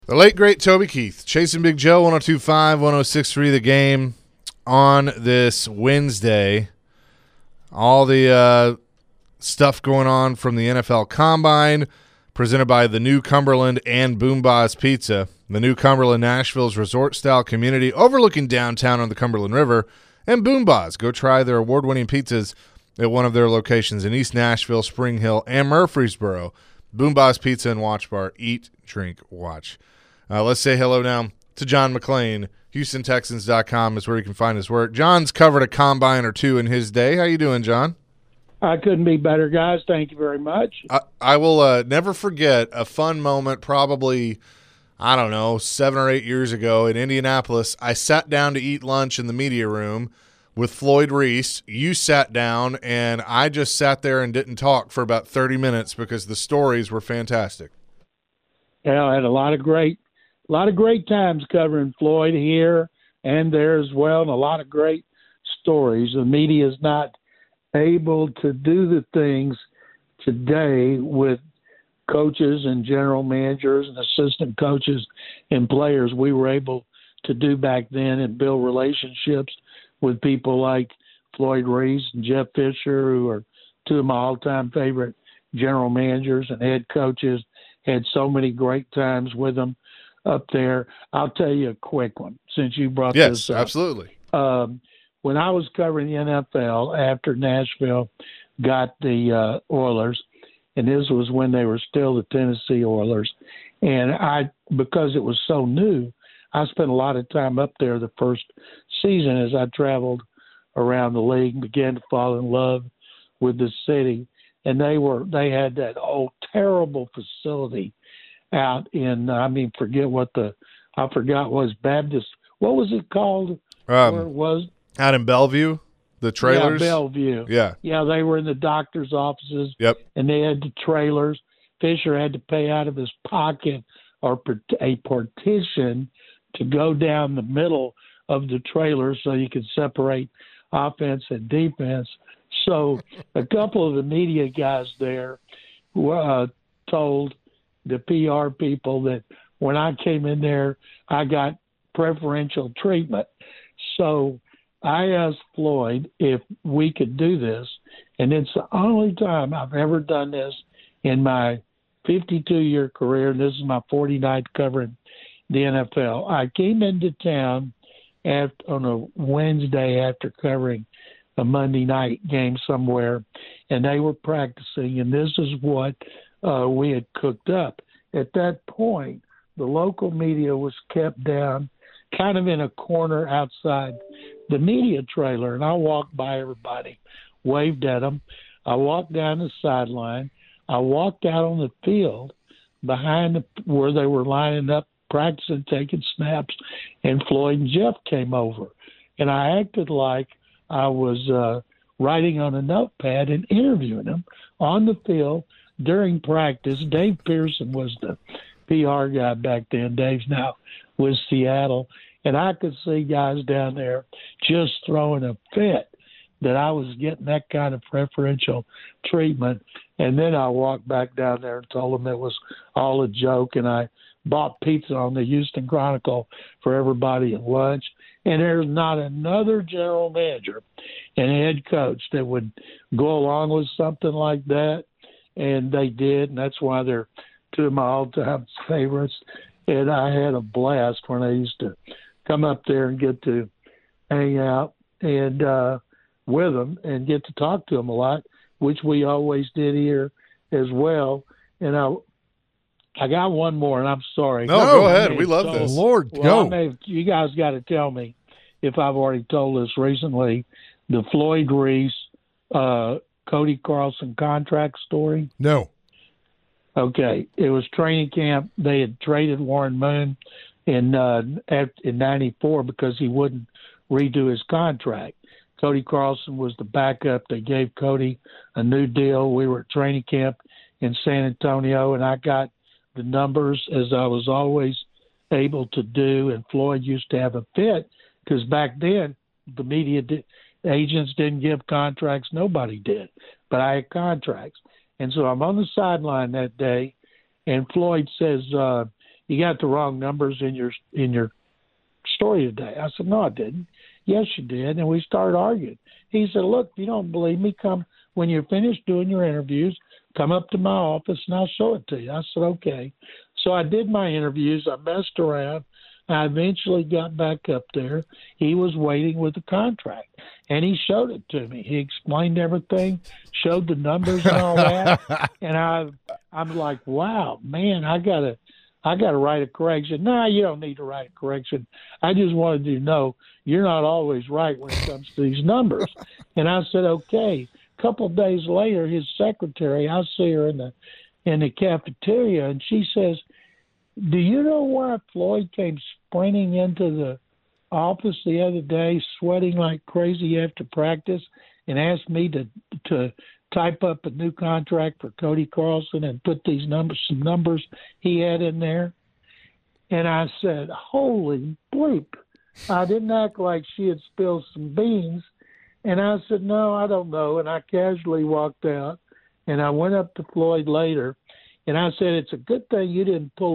The late, great Toby Keith, chasing Big Joe, 102.5, 106.3 The Game on this Wednesday. All the stuff going on from the NFL Combine, presented by the New Cumberland and Boom Boss Pizza. The New Cumberland, Nashville's resort-style community overlooking downtown on the Cumberland River, and Boom Boss. Go try their award-winning pizzas at one of their locations in East Nashville, Spring Hill, and Murfreesboro. Boom Boss Pizza and Watch Bar. Eat, drink, watch. Let's say hello now to John McClain. HoustonTexans.com is where you can find his work. John's covered a combine or two in his day. How you doing, John? I couldn't be better, guys. Thank you very much. I will never forget a fun moment probably, 7 or 8 years ago in Indianapolis. I sat down to eat lunch in the media room with Floyd Reese. You sat down, and I just sat there and didn't talk for about 30 minutes because the stories were fantastic. Yeah, I had a lot of great times covering Floyd here and there as well, and a lot of great stories. The media is not able to do the things today with coaches and general managers and assistant coaches and players we were able to do back then and build relationships with people like Floyd Reese and Jeff Fisher, who are two of my all-time favorite general managers and head coaches. Had so many great times with them up there. I'll tell you a quick one since you brought this up. Yes, absolutely. When I was covering the NFL after Nashville got the Oilers, and this was when they were still the Tennessee Oilers, and because it was so new, I spent a lot of time up there the first season as I traveled around the league and began to fall in love with the city. And they had that old terrible facility out in I forgot was Baptist. What was it called? Where it was out in Bellevue, the trailers. Yeah, Bellevue. Yeah, they were in the doctor's offices. Yep. And they had the trailers. Fisher had to pay out of his pocket or a partition to go down the middle of the trailer so you could separate offense and defense. So a couple of the media guys there told the PR people that when I came in there, I got preferential treatment. So I asked Floyd if we could do this, and it's the only time I've ever done this in my 52-year career, and this is my 49th covering the NFL. I came into town on a Wednesday after covering a Monday night game somewhere, and they were practicing, and this is what we had cooked up. At that point, the local media was kept down kind of in a corner outside the media trailer, and I walked by everybody, waved at them. I walked down the sideline. I walked out on the field behind where they were lining up, practicing, taking snaps, and Floyd and Jeff came over, and I acted like I was writing on a notepad and interviewing them on the field during practice. Dave Pearson was the PR guy back then. Dave's now with Seattle. And I could see guys down there just throwing a fit that I was getting that kind of preferential treatment. And then I walked back down there and told them it was all a joke, and I bought pizza on the Houston Chronicle for everybody at lunch. And there's not another general manager and head coach that would go along with something like that. And they did, and that's why they're two of my all-time favorites. And I had a blast when I used to come up there and get to hang out and with them and get to talk to them a lot, which we always did here as well. And I got one more, and I'm sorry. No, go ahead. We love this. Lord, go. You guys got to tell me if I've already told this recently, the Floyd Reese, Cody Carlson contract story. No. Okay. It was training camp. They had traded Warren Moon in 94 because he wouldn't redo his contract. Cody Carlson was the backup. They gave Cody a new deal. We were at training camp in San Antonio, and I got the numbers as I was always able to do. And Floyd used to have a fit because back then the media agents didn't give contracts. Nobody did. But I had contracts. And so I'm on the sideline that day, and Floyd says, you got the wrong numbers in your story today. I said, no, I didn't. Yes, you did. And we started arguing. He said, look, if you don't believe me, come when you're finished doing your interviews, come up to my office and I'll show it to you. I said, okay. So I did my interviews. I messed around. I eventually got back up there. He was waiting with the contract, and he showed it to me. He explained everything, showed the numbers and all that, and I'm like, wow, man, I gotta write a correction. No, you don't need to write a correction. I just wanted you to know you're not always right when it comes to these numbers. And I said, okay. A couple of days later, his secretary, I see her in the cafeteria, and she says, do you know why Floyd came sprinting into the office the other day, sweating like crazy after practice, and asked me to type up a new contract for Cody Carlson and put these some numbers he had in there? And I said, holy bleep. I didn't act like she had spilled some beans. And I said, no, I don't know. And I casually walked out, and I went up to Floyd later, and I said, it's a good thing you didn't pull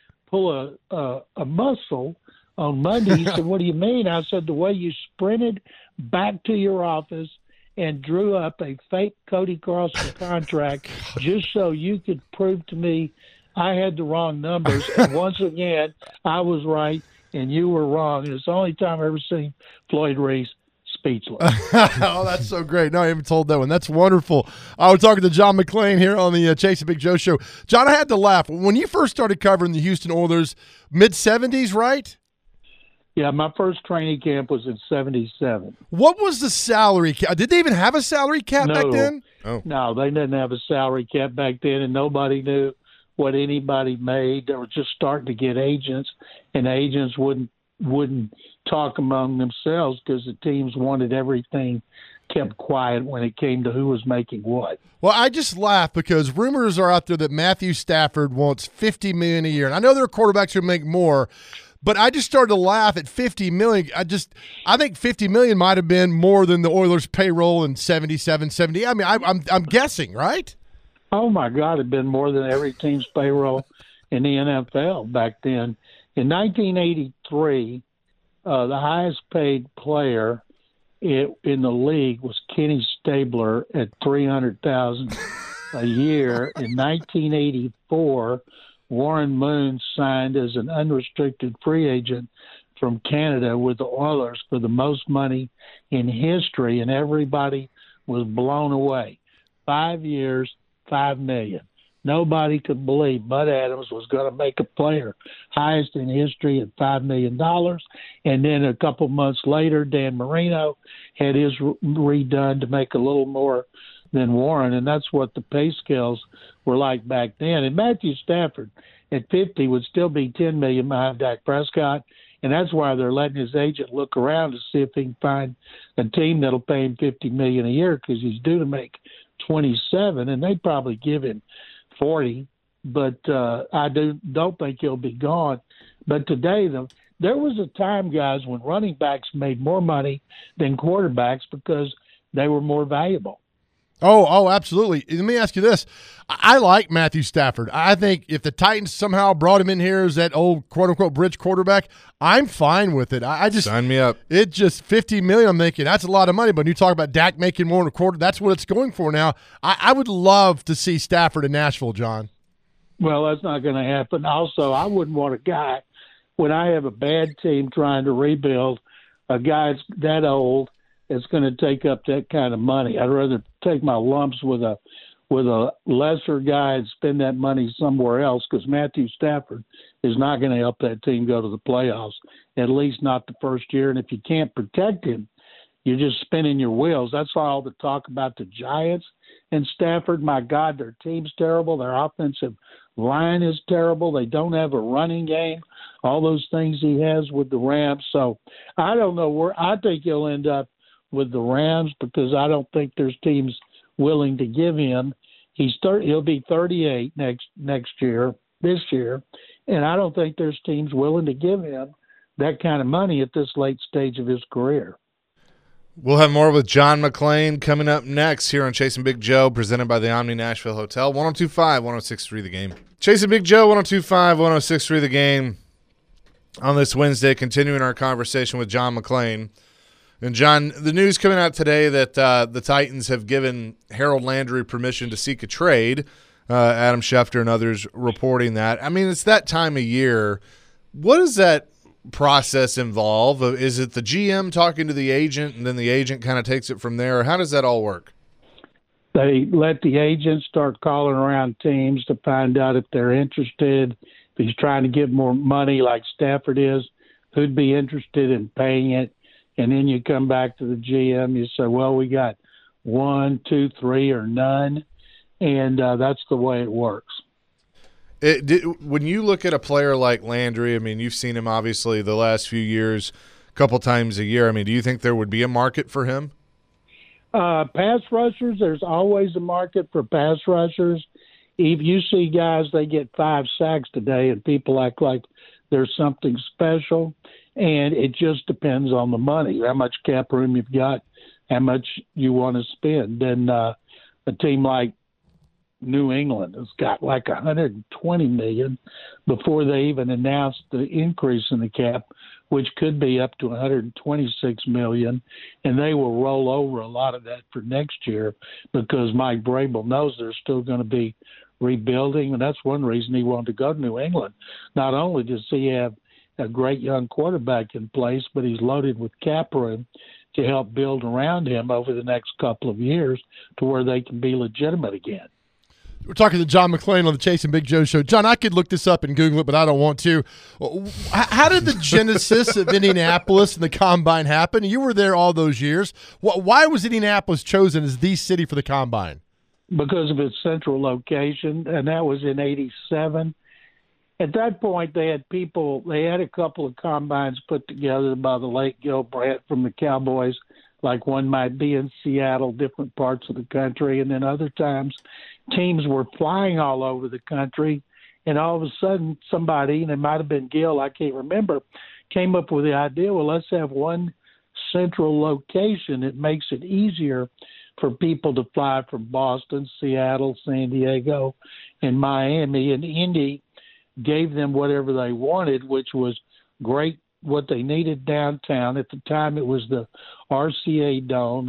a muscle on Monday. He said, what do you mean? I said, the way you sprinted back to your office and drew up a fake Cody Carlson contract just so you could prove to me I had the wrong numbers. And once again, I was right and you were wrong. And it's the only time I've ever seen Floyd Reese speechless. Oh, that's so great. No, I haven't told that one. That's wonderful. I was talking to John McClain here on the Chasing Big Joe show. John, I had to laugh. When you first started covering the Houston Oilers, mid-'70s, right? Yeah, my first training camp was in 77. What was the salary cap? Did they even have a salary cap back then? Oh. No, they didn't have a salary cap back then, and nobody knew what anybody made. They were just starting to get agents, and agents wouldn't talk among themselves because the teams wanted everything kept quiet when it came to who was making what. Well, I just laugh because rumors are out there that Matthew Stafford wants $50 million a year. And I know there are quarterbacks who make more, but I just started to laugh at $50 million. I think $50 million might have been more than the Oilers' payroll in 77, 70. I mean, I'm guessing, right? Oh my God, it'd been more than every team's payroll in the NFL back then. In 1983, the highest paid player in the league was Kenny Stabler at $300,000 a year. In 1984, Warren Moon signed as an unrestricted free agent from Canada with the Oilers for the most money in history, and everybody was blown away. 5 years, $5 million. Nobody could believe Bud Adams was going to make a player highest in history at $5 million. And then a couple months later, Dan Marino had his redone to make a little more than Warren, and that's what the pay scales were like back then. And Matthew Stafford at 50 would still be $10 million behind Dak Prescott, and that's why they're letting his agent look around to see if he can find a team that'll pay him $50 million a year because he's due to make 27, and they'd probably give him 40, but I don't think he'll be gone. But today, there was a time, guys, when running backs made more money than quarterbacks because they were more valuable. Oh, absolutely. Let me ask you this. I like Matthew Stafford. I think if the Titans somehow brought him in here as that old quote-unquote bridge quarterback, I'm fine with it. I just sign me up. It just $50 million, I'm thinking, that's a lot of money. But when you talk about Dak making more in a quarter, that's what it's going for now. I would love to see Stafford in Nashville, John. Well, that's not going to happen. Also, I wouldn't want a guy, when I have a bad team trying to rebuild, a guy that's that old that's going to take up that kind of money. I'd rather take my lumps with a lesser guy and spend that money somewhere else, because Matthew Stafford is not going to help that team go to the playoffs, at least not the first year. And if you can't protect him, you're just spinning your wheels. That's all the talk about the Giants and Stafford. My God, their team's terrible. Their offensive line is terrible. They don't have a running game. All those things he has with the Rams. So I don't know where. I think he'll end up with the Rams because I don't think there's teams willing to give him. He'll be 38 this year, and I don't think there's teams willing to give him that kind of money at this late stage of his career. We'll have more with John McClain coming up next here on Chasing Big Joe, presented by the Omni Nashville Hotel, 102.5, 106.3 The Game. Chasing Big Joe, 102.5, 106.3 The Game. On this Wednesday, continuing our conversation with John McClain. And, John, the news coming out today that the Titans have given Harold Landry permission to seek a trade. Adam Schefter and others reporting that. I mean, it's that time of year. What does that process involve? Is it the GM talking to the agent and then the agent kind of takes it from there? Or how does that all work? They let the agent start calling around teams to find out if they're interested. If he's trying to get more money like Stafford is, who'd be interested in paying it? And then you come back to the GM. You say, well, we got 1, 2, 3, or none. And that's the way it works. When you look at a player like Landry, I mean, you've seen him obviously the last few years, a couple times a year. I mean, do you think there would be a market for him? Pass rushers, there's always a market for pass rushers. If you see guys, they get 5 sacks today, and people act like there's something special. And it just depends on the money, how much cap room you've got, how much you want to spend. And a team like New England has got like $120 million before they even announced the increase in the cap, which could be up to $126 million, and they will roll over a lot of that for next year because Mike Vrabel knows they're still going to be rebuilding, and that's one reason he wanted to go to New England. Not only does he have a great young quarterback in place, but he's loaded with cap room to help build around him over the next couple of years to where they can be legitimate again. We're talking to John McClain on the Chasing Big Joe show. John, I could look this up and Google it, but I don't want to. How did the genesis of Indianapolis and the Combine happen? You were there all those years. Why was Indianapolis chosen as the city for the Combine? Because of its central location, and that was in '87. At that point, they had a couple of combines put together by the late Gil Brandt from the Cowboys, like one might be in Seattle, different parts of the country, and then other times teams were flying all over the country, and all of a sudden somebody, and it might have been Gil, I can't remember, came up with the idea, well, let's have one central location. It makes it easier for people to fly from Boston, Seattle, San Diego, and Miami, and Indy gave them whatever they wanted, which was great, what they needed downtown. At the time, it was the RCA Dome.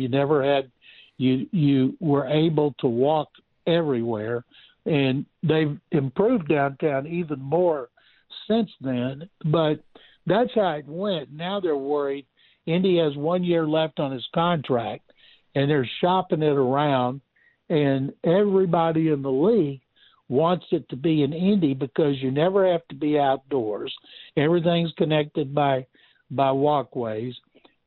You were able to walk everywhere, and they've improved downtown even more since then. But that's how it went. Now they're worried. Indy has 1 year left on his contract, and they're shopping it around, and everybody in the league wants it to be in Indy because you never have to be outdoors. Everything's connected by walkways.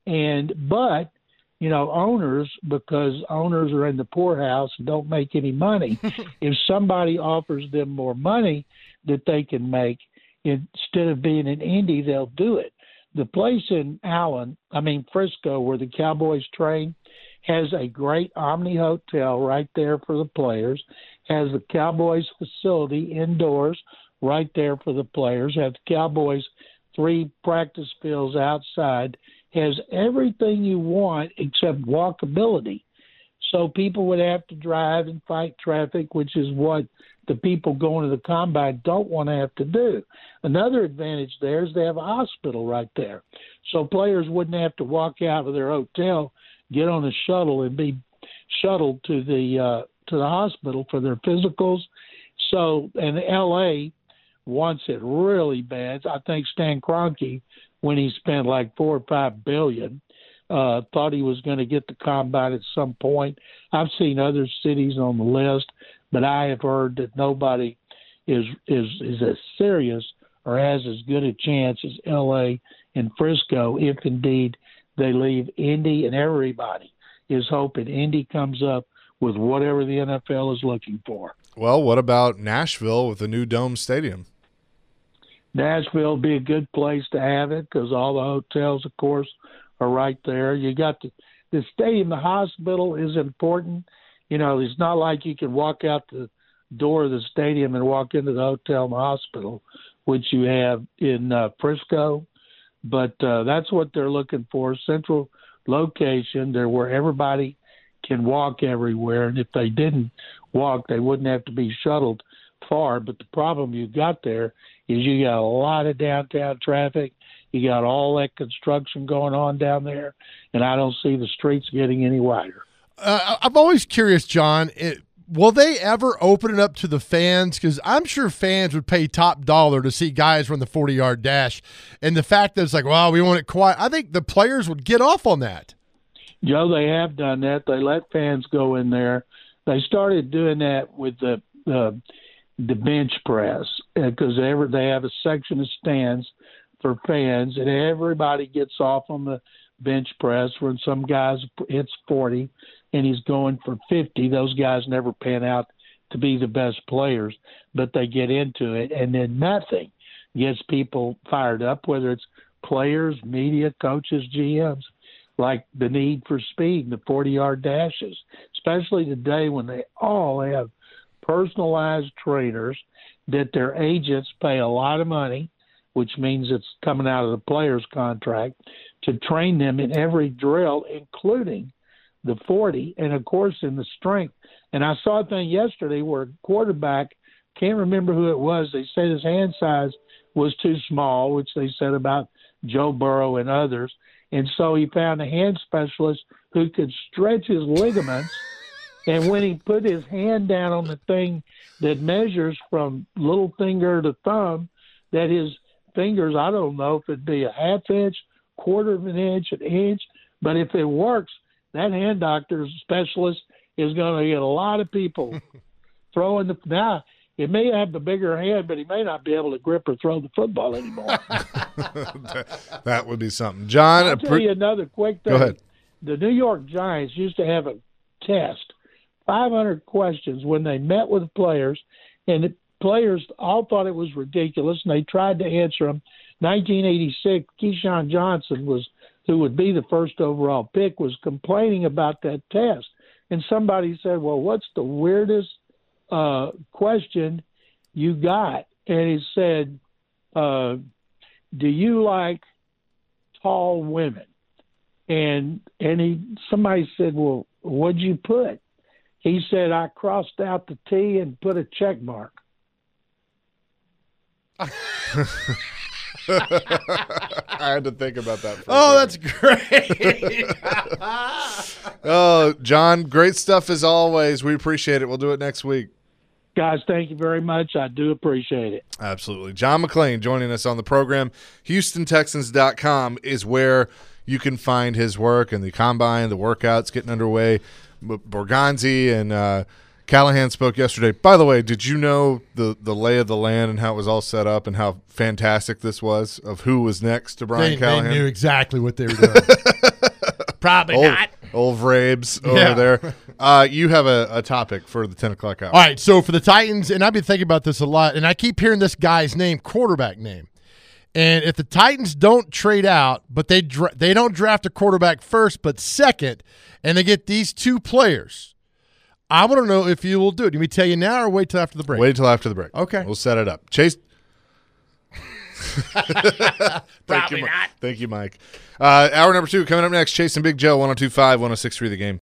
But owners, because owners are in the poorhouse and don't make any money, if somebody offers them more money that they can make, instead of being in Indy, they'll do it. The place in Frisco, where the Cowboys train, has a great Omni Hotel right there for the players, has the Cowboys facility indoors right there for the players, has the Cowboys 3 practice fields outside, has everything you want except walkability. So people would have to drive and fight traffic, which is what the people going to the Combine don't want to have to do. Another advantage there is they have a hospital right there. So players wouldn't have to walk out of their hotel, get on a shuttle, and be shuttled to the hospital for their physicals. So, and L.A. wants it really bad. I think Stan Kroenke, when he spent like $4 or $5 billion, thought he was going to get the Combine at some point. I've seen other cities on the list, but I have heard that nobody is as serious or has as good a chance as L.A. and Frisco, if indeed they leave Indy, and everybody is hoping Indy comes up with whatever the NFL is looking for. Well, what about Nashville with the new Dome Stadium? Nashville would be a good place to have it because all the hotels, of course, are right there. You got the stadium, the hospital is important. It's not like you can walk out the door of the stadium and walk into the hotel and the hospital, which you have in Frisco. But that's what they're looking for, central location there where everybody can walk everywhere. And if they didn't walk, they wouldn't have to be shuttled far. But the problem you got there is you got a lot of downtown traffic. You got all that construction going on down there, and I don't see the streets getting any wider. I'm always curious, John. Will they ever open it up to the fans? Because I'm sure fans would pay top dollar to see guys run the 40-yard dash. And the fact that it's like, well, we want it quiet, I think the players would get off on that. Joe, they have done that. They let fans go in there. They started doing that with the bench press because they have a section of stands for fans, and everybody gets off on the bench press. When some guys hits 40 and he's going for 50, those guys never pan out to be the best players, but they get into it, and then nothing gets people fired up, whether it's players, media, coaches, GMs, like the need for speed, the 40-yard dashes, especially today when they all have personalized trainers that their agents pay a lot of money, which means it's coming out of the player's contract, to train them in every drill, including the 40, and, of course, in the strength. And I saw a thing yesterday where a quarterback, can't remember who it was, they said his hand size was too small, which they said about Joe Burrow and others. And so he found a hand specialist who could stretch his ligaments, and when he put his hand down on the thing that measures from little finger to thumb, that his fingers, I don't know if it'd be a half inch, quarter of an inch, but if it works, that hand doctor's specialist is going to get a lot of people throwing the. Now, it may have the bigger hand, but he may not be able to grip or throw the football anymore. That would be something. John, I'll tell you another quick thing. Go ahead. The New York Giants used to have a test, 500 questions when they met with the players, and the players all thought it was ridiculous, and they tried to answer them. 1986, Keyshawn Johnson, who would be the first overall pick, was complaining about that test. And somebody said, well, what's the weirdest question you got? And he said, do you like tall women? And somebody said, well, what'd you put? He said, I crossed out the T and put a check mark. I had to think about that. That's great. Oh, John, great stuff as always. We appreciate it. We'll do it next week. Guys, thank you very much. I do appreciate it. Absolutely. John McClain joining us on the program. HoustonTexans.com is where you can find his work and the combine, the workouts getting underway. Borgonzi and Callahan spoke yesterday. By the way, did you know the lay of the land and how it was all set up and how fantastic this was of who was next to Brian Callahan? They knew exactly what they were doing. Probably not. Old Vrabes over there. You have a topic for the 10 o'clock hour. All right, so for the Titans, and I've been thinking about this a lot, and I keep hearing this guy's name, quarterback name. And if the Titans don't trade out, but they don't draft a quarterback first but second, and they get these two players, I want to know if you will do it. Do we tell you now or wait till after the break? Wait till after the break. Okay. We'll set it up. Chase. Probably not. Thank you, Mike. Hour number 2 coming up next. Chase and Big Joe, 102.5, 106.3 The Game.